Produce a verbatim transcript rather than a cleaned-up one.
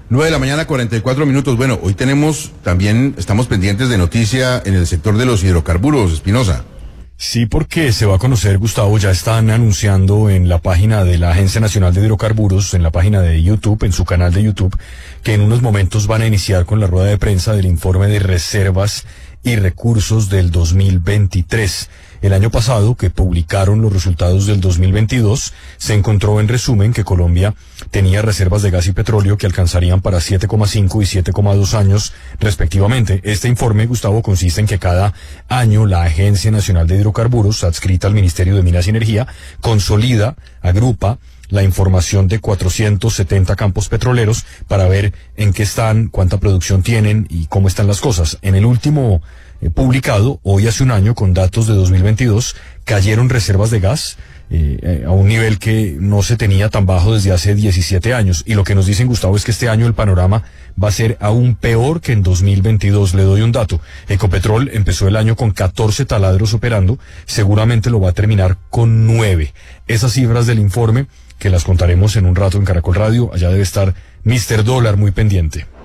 Nueve de la mañana, cuarenta y cuatro minutos. Bueno, hoy tenemos también, estamos pendientes de noticia en el sector de los hidrocarburos, Espinosa. Sí, porque se va a conocer, Gustavo, ya están anunciando en la página de la Agencia Nacional de Hidrocarburos, en la página de YouTube, en su canal de YouTube, que en unos momentos van a iniciar con la rueda de prensa del informe de reservas y recursos del dos mil veintitrés. El año pasado, que publicaron los resultados del dos mil veintidós, se encontró en resumen que Colombia tenía reservas de gas y petróleo que alcanzarían para siete coma cinco y siete coma dos años respectivamente. Este informe, Gustavo, consiste en que cada año la Agencia Nacional de Hidrocarburos, adscrita al Ministerio de Minas y Energía, consolida, agrupa la información de cuatrocientos setenta campos petroleros para ver en qué están, cuánta producción tienen y cómo están las cosas. En el último eh, publicado, hoy hace un año, con datos de dos mil veintidós, cayeron reservas de gas eh, eh, a un nivel que no se tenía tan bajo desde hace diecisiete años. Y lo que nos dicen, Gustavo, es que este año el panorama va a ser aún peor que en dos mil veintidós. Le doy un dato. Ecopetrol empezó el año con catorce taladros operando, seguramente lo va a terminar con nueve. Esas cifras del informe, que las contaremos en un rato en Caracol Radio. Allá debe estar míster Dólar muy pendiente.